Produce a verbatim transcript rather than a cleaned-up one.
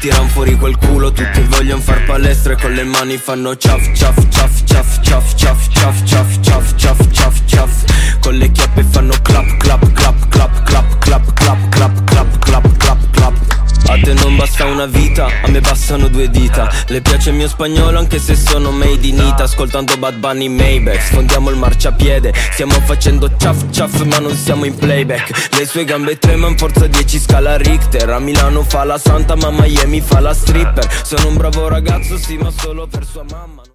tiran fuori quel culo, tutti vogliono far palestra e con le mani fanno ciaf ciaf ciaf ciaf ciaf ciaf ciaf ciaf ciaf ciaf ciaf ciaf. Con le chiappe fanno clap clap clap clap clap clap clap clap clap clap clap clap. A te non basta una vita, a me bastano due dita. Le piace il mio spagnolo anche se sono made in Ita. Ascoltando Bad Bunny Maybach, sfondiamo il marciapiede. Stiamo facendo ciaf ciaf ma non siamo in playback. Le sue gambe tremano, forza dieci scala Richter. A Milano fa la santa ma a Miami fa la stripper. Sono un bravo ragazzo sì ma solo per sua mamma.